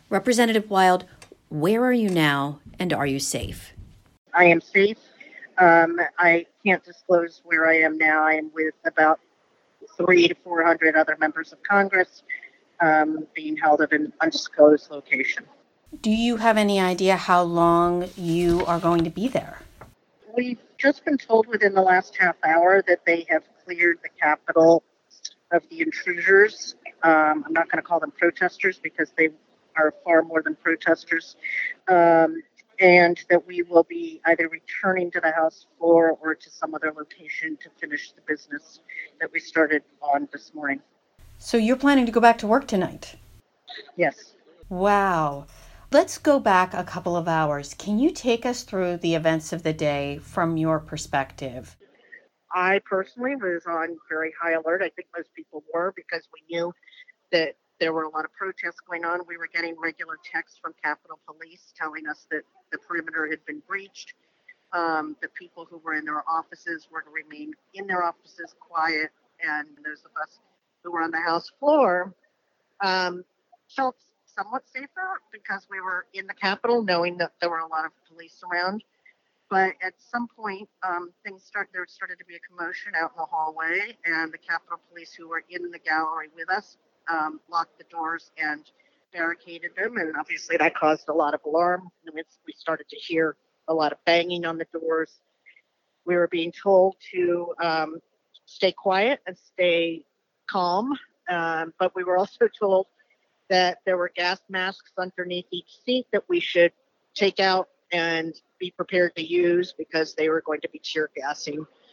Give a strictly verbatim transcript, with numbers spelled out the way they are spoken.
Representative Wild, where are you now, and are you safe? I am safe. Um, I can't disclose where I am now. I am with about three to four hundred other members of Congress, um, being held at an undisclosed location. Do you have any idea how long you are going to be there? We've just been told within the last half hour that they have cleared the Capitol of the intruders. Um, I'm not going to call them protesters because they are far more than protesters. Um, and that we will be either returning to the House floor or to some other location to finish the business that we started on this morning. So you're planning to go back to work tonight? Yes. Wow. Let's go back a couple of hours. Can you take us through the events of the day from your perspective? I personally was on very high alert. I think most people were because we knew that there were a lot of protests going on. We were getting regular texts from Capitol Police telling us that the perimeter had been breached. Um, the people who were in their offices were to remain in their offices quiet, and those of us who were on the House floor um, felt somewhat safer because we were in the Capitol, knowing that there were a lot of police around. But at some point, um, things start. There started to be a commotion out in the hallway, and the Capitol Police, who were in the gallery with us, um, locked the doors and barricaded them. And obviously, that caused a lot of alarm. We started to hear a lot of banging on the doors. We were being told to um, stay quiet and stay calm, um, but we were also told that there were gas masks underneath each seat that we should take out and be prepared to use because they were going to be tear gassing